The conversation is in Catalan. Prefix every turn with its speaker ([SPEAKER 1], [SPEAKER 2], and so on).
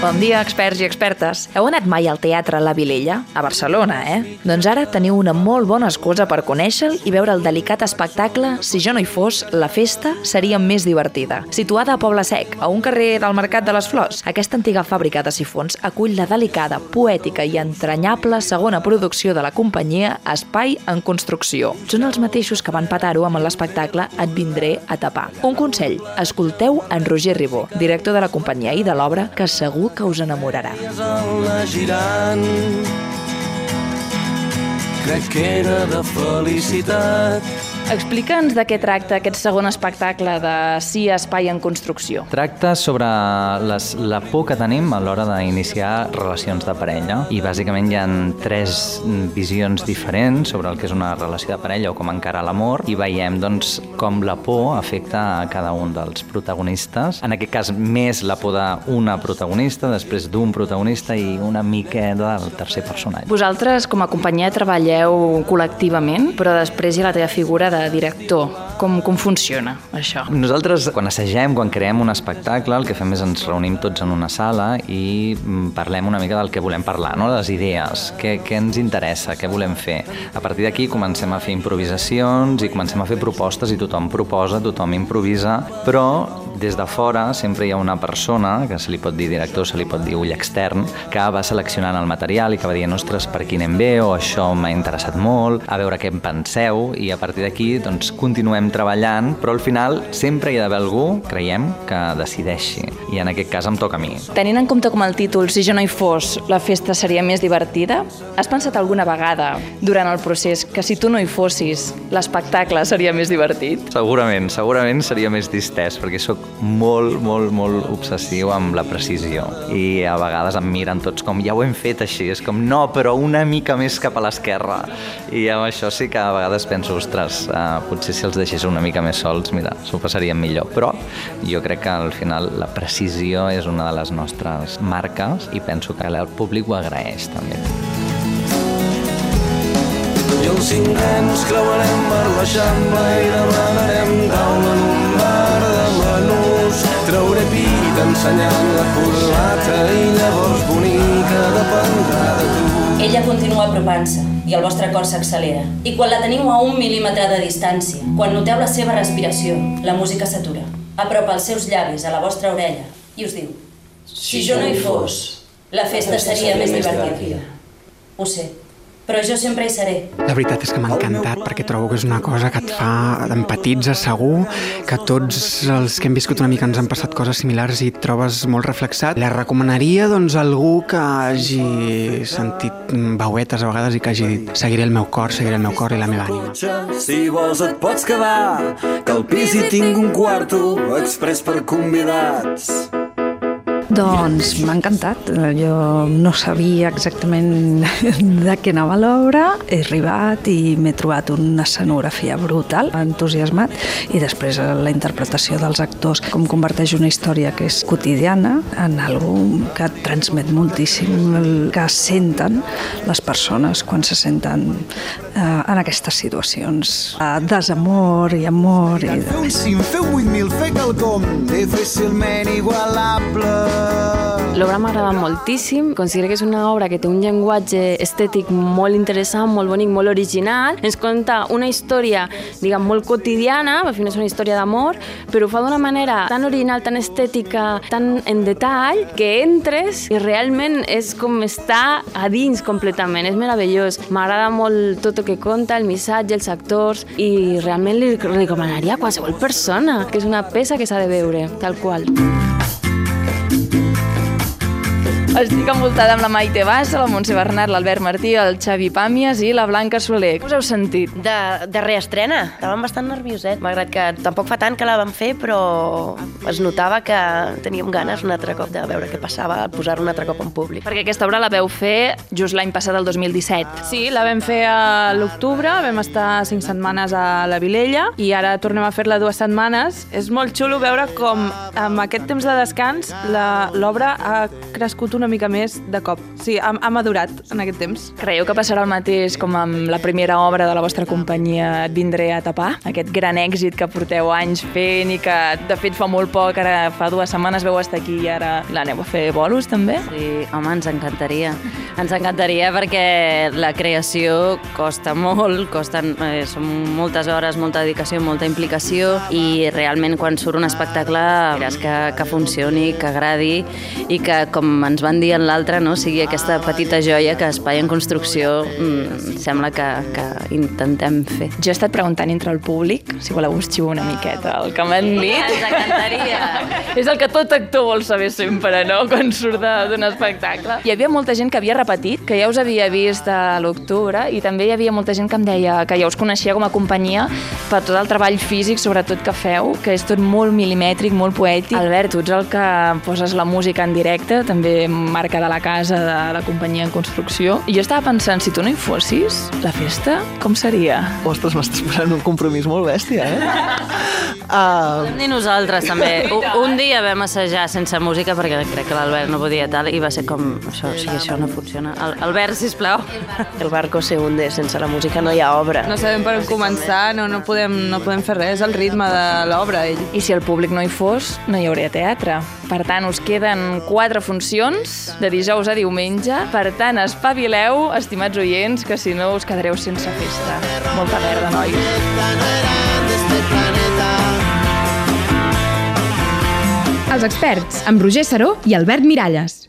[SPEAKER 1] Bon dia, experts i expertes. Heu anat mai al Teatre La Vilella? A Barcelona, Doncs ara teniu una molt bona excusa per conèixer-lo i veure el delicat espectacle Si jo no hi fos, la festa seria més divertida. Situada a Poble Sec, a un carrer del Mercat de les Flors, aquesta antiga fàbrica de sifons acull la delicada, poètica i entranyable segona producció de la companyia Espai en Construcció. Són els mateixos que van petar-ho amb l'espectacle Et vindré a tapar. Un consell, escolteu en Roger Ribó, director de la companyia i de l'obra, que segur que us enamorarà.
[SPEAKER 2] Crec que era de felicitat.
[SPEAKER 1] Explica'ns de què tracta aquest segon espectacle de Sí, Espai en Construcció.
[SPEAKER 3] Tracta sobre la por que tenim a l'hora d'iniciar relacions de parella i bàsicament hi ha 3 visions diferents sobre el que és una relació de parella o com encarar l'amor i veiem doncs, com la por afecta a cada un dels protagonistes. En aquest cas més la por d'una protagonista, després d'un protagonista i una mica del tercer personatge.
[SPEAKER 1] Vosaltres com a companyia treballeu col·lectivament, però després hi ha la teva figura de director. Com funciona això?
[SPEAKER 3] Nosaltres, quan assagem, quan creem un espectacle, el que fem és ens reunim tots en una sala i parlem una mica del que volem parlar, no? Les idees, què ens interessa, què volem fer. A partir d'aquí comencem a fer improvisacions i comencem a fer propostes i tothom proposa, tothom improvisa, però des de fora sempre hi ha una persona, que se li pot dir director, se li pot dir ull extern, que va seleccionant el material i que va dient, ostres, per aquí anem bé o això m'ha interessat molt, a veure què en penseu, i a partir d'aquí doncs, continuem treballant, però al final sempre hi ha d'haver algú, creiem, que decideixi, i en aquest cas em toca a mi.
[SPEAKER 1] Tenint en compte com el títol Si jo no hi fos, la festa seria més divertida, has pensat alguna vegada durant el procés que si tu no hi fossis, l'espectacle seria més divertit?
[SPEAKER 3] Segurament seria més distès, perquè sóc molt obsessiu amb la precisió i a vegades em miren tots com ja ho hem fet així, és com no, però una mica més cap a l'esquerra, i amb això sí que a vegades penso, ostres, potser si els deixés una mica més sols, mira, s'ho passaríem millor, però jo crec que al final la precisió és una de les nostres marques i penso que el públic ho agraeix també.
[SPEAKER 2] I els 5 nens creuarem per l'Eixample i demanarem taula en un bar de menús. Trauré pit ensenyant la corbata i llavors bonica dependrà de tu.
[SPEAKER 4] Ella continua apropant-se i el vostre cor s'accelera. I quan la teniu a 1 mil·límetre de distància, quan noteu la seva respiració, la música s'atura. Apropa els seus llavis a la vostra orella i us diu: si jo no hi fos, la festa seria més divertida. Ho sé, però jo sempre hi seré.
[SPEAKER 5] La veritat és que m'ha encantat perquè trobo que és una cosa que et fa empatitzar segur, que tots els que hem viscut una mica ens han passat coses similars i et trobes molt reflexat. La recomanaria doncs a algú que hagi sentit veuetes a vegades i que hagi dit seguiré el meu cor i la meva ànima.
[SPEAKER 2] Si vols et pots quedar, que al pis hi tinc un quarto express per convidats.
[SPEAKER 6] Doncs m'ha encantat. Jo no sabia exactament de què anava l'obra. He arribat i m'he trobat una escenografia brutal, entusiasmat, i després la interpretació dels actors, com converteix una història que és quotidiana en algo que transmet moltíssim el que senten les persones quan se senten en aquestes situacions. Desamor i amor.
[SPEAKER 7] Feu 5, feu 8.000, fer quelcom difícilment igualable.
[SPEAKER 8] L'obra m'agrada moltíssim, considero que és una obra que té un llenguatge estètic molt interessant, molt bonic, molt original. Ens conta una història, diguem, molt quotidiana, al final és una història d'amor, però ho fa d'una manera tan original, tan estètica, tan en detall, que entres i realment és com estar a dins completament, és meravellós. M'agrada molt tot el que conta, el missatge, els actors, i realment li recomanaria a qualsevol persona, que és una peça que s'ha de veure, tal qual.
[SPEAKER 1] Estic envoltada amb la Maite Bassa, la Montse Bernat, l'Albert Martí, el Xavi Pàmies i la Blanca Soler. Us heu sentit?
[SPEAKER 9] De reestrena. Estàvem bastant nervioset, malgrat que tampoc fa tant que la vam fer, però es notava que teníem ganes un altre cop de veure què passava, posar-ho un altre cop en públic.
[SPEAKER 1] Perquè aquesta obra la veu fer just l'any passat, el 2017.
[SPEAKER 10] Sí, la vam fer a l'octubre, vam estar 5 setmanes a la Vilella i ara tornem a fer-la 2 setmanes. És molt xulo veure com amb aquest temps de descans l'obra ha crescut una una mica més de cop. Sí, ha madurat en aquest temps.
[SPEAKER 1] Creieu que passarà el mateix com amb la primera obra de la vostra companyia Et vindré a tapar? Aquest gran èxit que porteu anys fent i que de fet fa molt poc, ara fa 2 setmanes veu estar aquí i ara l'aneu a fer bolos també?
[SPEAKER 11] Sí, home, ens encantaria. Ens encantaria perquè la creació costa molt, són moltes hores, molta dedicació, molta implicació i realment quan surt un espectacle és que funcioni, que agradi i que, com ens van dir en l'altre, no, sigui aquesta petita joia que Espai en Construcció sembla que intentem fer.
[SPEAKER 1] Jo he estat preguntant entre el públic, si voleu us xivo una miqueta el que m'han dit.
[SPEAKER 11] Ens encantaria.
[SPEAKER 1] És el que tot actor vol saber sempre, no?, quan surt d'un espectacle. Hi havia molta gent que havia repetit, que ja us havia vist a l'octubre, i també hi havia molta gent que em deia que ja us coneixia com a companyia per tot el treball físic, sobretot que feu, que és tot molt milimètric, molt poètic. Albert, tu ets el que poses la música en directe, també marca de la casa de la companyia en construcció. I jo estava pensant, si tu no hi fossis, la festa, com seria?
[SPEAKER 12] Ostres, m'estàs posant un compromís molt bèstia,
[SPEAKER 11] I nosaltres també. Un dia vam assajar sense música perquè crec que l'Albert no podia tal i va ser com, això no funciona. Albert, sisplau.
[SPEAKER 9] El barco se hunde, sense la música no hi ha obra.
[SPEAKER 10] No sabem per on començar, no podem fer res, el ritme de l'obra.
[SPEAKER 1] I si el públic no hi fos, no hi hauria teatre. Per tant, us queden 4 funcions de dijous a diumenge. Per tant, espavileu, estimats oients, que si no us quedareu sense festa. Molta merda, nois.
[SPEAKER 13] Els experts, amb Roger Saró i Albert Miralles.